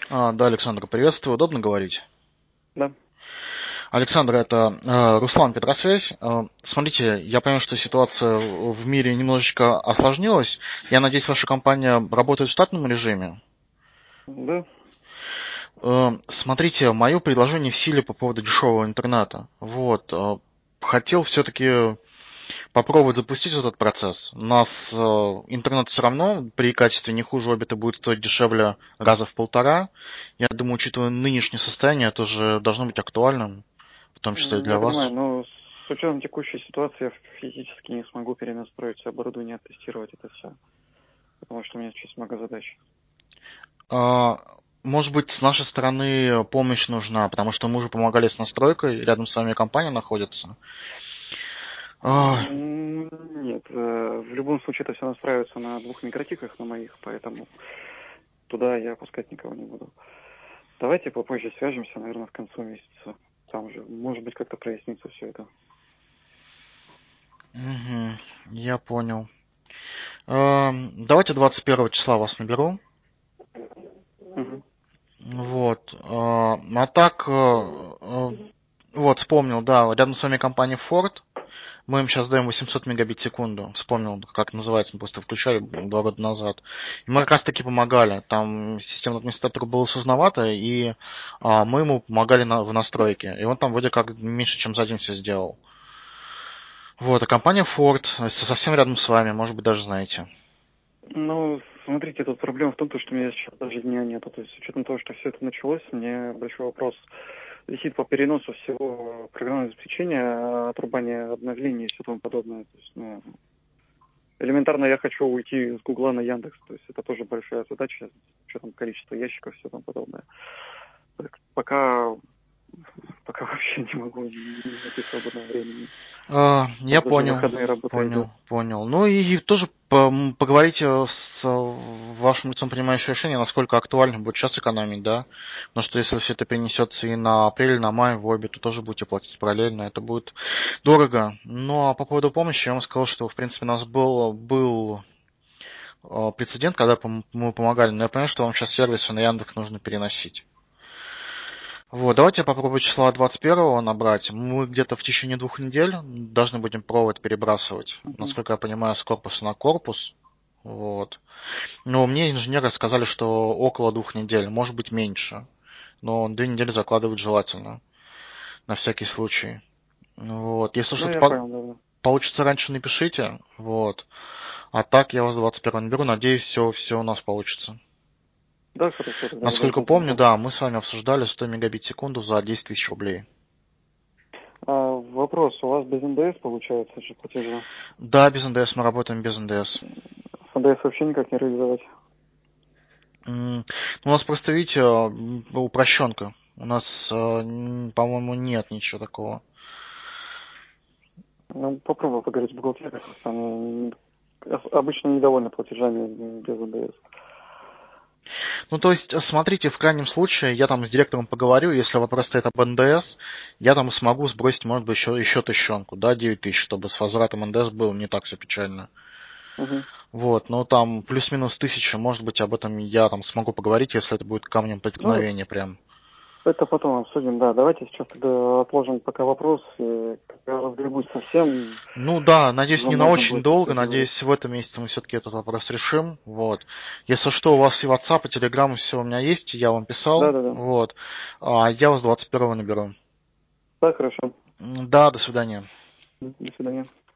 Да, Александр, приветствую. Удобно говорить? Да. Александр, это Руслан, Петросвязь. Смотрите, я понимаю, что ситуация в мире немножечко осложнилась. Я надеюсь, ваша компания работает в штатном режиме. Да. Смотрите, мое предложение в силе по поводу дешевого интернета. Вот. Хотел все-таки попробовать запустить этот процесс. У нас интернет все равно при качестве не хуже Обита будет стоить дешевле раза в полтора. Я думаю, учитывая нынешнее состояние, это же должно быть актуальным, в том числе и для Я понимаю, вас. но с учетом текущей ситуации я физически не смогу перенастроить все оборудование, оттестировать это все, потому что у меня сейчас много задач. А, Может быть, с нашей стороны помощь нужна, потому что мы уже помогали с настройкой, рядом с вами компания находится. А, Нет, в любом случае это все настраивается на 2 микротиках на моих, поэтому туда я пускать никого не буду. Давайте попозже свяжемся, наверное, в конце месяца. Там уже, может быть, как-то прояснится все это. мгм, я понял. Давайте 21 числа вас наберу. Мгм. Вот. А так, вот, вспомнил, да, рядом с вами компания Ford. Мы им сейчас даем 800 мегабит в секунду. Вспомнил, как называется, мы просто включали 2 года назад. И мы как раз таки помогали. Там системный администратор был сложновато, и мы ему помогали в настройке. И он там вроде как меньше, чем за день все сделал. Вот, а компания Ford совсем рядом с вами, может быть, даже знаете. Ну, смотрите, тут проблема в том, что у меня сейчас даже дня нету. То есть, с учетом того, что все это началось, мне большой вопрос висит по переносу всего программного обеспечения, отрубания обновлений и все тому подобное. То есть, ну, элементарно я хочу уйти с Гугла на Яндекс. То есть это тоже большая задача, с учетом количества ящиков и все тому подобное. Так, пока вообще не могу найти свободного времени. Я Сейчас даже понял, выходные работа идет. понял. Ну и тоже поговорите с вашим лицом, принимающим решение, насколько актуально будет сейчас экономить, да? Потому что если все это перенесется и на апрель, на май в обе, то тоже будете платить параллельно, это будет дорого. Но по поводу помощи я вам сказал, что в принципе у нас был прецедент, когда мы помогали, но я понимаю, что вам сейчас сервисы на Яндекс нужно переносить. Вот, давайте я попробую числа 21 набрать. Мы где-то в течение 2 недель должны будем провод перебрасывать, Мгм. насколько я понимаю, с корпуса на корпус. Вот. Но мне инженеры сказали, что около 2 недель, может быть меньше. Но 2 недели закладывать желательно, на всякий случай. Вот. Если Ну, что-то я понял, да, да. получится раньше, напишите. Вот. А так я вас 21 наберу. Надеюсь, все у нас получится. Да, хорошо, тогда я Насколько дождусь помню, звонка. да, мы с вами обсуждали 100 мегабит в секунду за 10 тысяч рублей. Вопрос, у вас без НДС получается же платежи? Да, без НДС мы работаем без НДС. С НДС вообще никак не реализовать? У нас просто, видите, упрощенка. У нас, по-моему, нет ничего такого. Ну, попробую поговорить с бухгалтерией, просто они обычно недовольны платежами без НДС. Ну, то есть, смотрите, в крайнем случае, я там с директором поговорю, если вопрос стоит об НДС, я там смогу сбросить, может быть, еще тыщенку, да, 9 тысяч, чтобы с возвратом НДС было не так все печально. Угу. Вот, но там плюс-минус 1000, может быть, об этом я там смогу поговорить, если это будет камнем Ну, преткновения прям. это потом обсудим, да. Давайте сейчас тогда отложим пока вопрос, и когда разгребусь совсем, Ну да, надеюсь, уже не на можно очень будет это долго, говорить. надеюсь, в этом месяце мы все-таки этот вопрос решим, вот. Если что, у вас и WhatsApp, и Telegram, все у меня есть, я вам писал, Да-да-да. вот. А я вас 21 наберу. Да, хорошо. Да, до свидания. До свидания.